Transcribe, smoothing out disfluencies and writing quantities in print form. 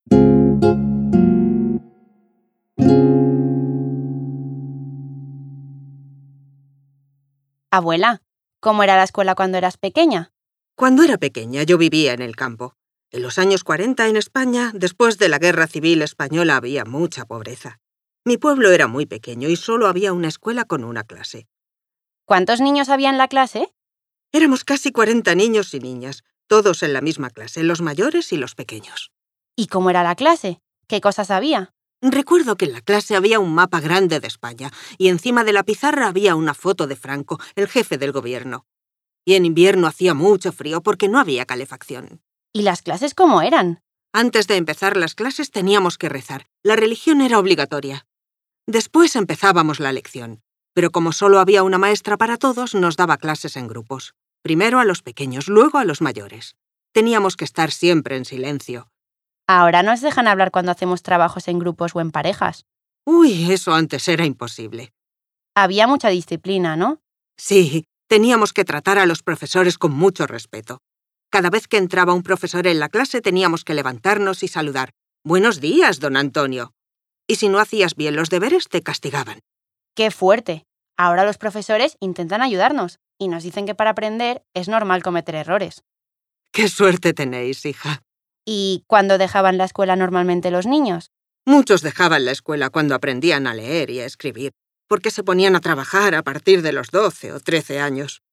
Abuela, ¿cómo era la escuela cuando eras pequeña? Cuando era pequeña yo vivía en el campo. En los años 40 en España, después de la Guerra Civil Española, había mucha pobreza. Mi pueblo era muy pequeño y solo había una escuela con una clase. ¿Cuántos niños había en la clase? Éramos casi 40 niños y niñas, todos en la misma clase, los mayores y los pequeños. ¿Y cómo era la clase? ¿Qué cosas había? Recuerdo que en la clase había un mapa grande de España y encima de la pizarra había una foto de Franco, el jefe del gobierno. Y en invierno hacía mucho frío porque no había calefacción. ¿Y las clases cómo eran? Antes de empezar las clases teníamos que rezar. La religión era obligatoria. Después empezábamos la lección. Pero como solo había una maestra para todos, nos daba clases en grupos. Primero a los pequeños, luego a los mayores. Teníamos que estar siempre en silencio. Ahora nos dejan hablar cuando hacemos trabajos en grupos o en parejas. Uy, eso antes era imposible. Había mucha disciplina, ¿no? Sí, teníamos que tratar a los profesores con mucho respeto. Cada vez que entraba un profesor en la clase teníamos que levantarnos y saludar. «Buenos días, don Antonio». Y si no hacías bien los deberes, te castigaban. ¡Qué fuerte! Ahora los profesores intentan ayudarnos y nos dicen que para aprender es normal cometer errores. ¡Qué suerte tenéis, hija! ¿Y cuándo dejaban la escuela normalmente los niños? Muchos dejaban la escuela cuando aprendían a leer y a escribir, porque se ponían a trabajar a partir de los 12 o 13 años.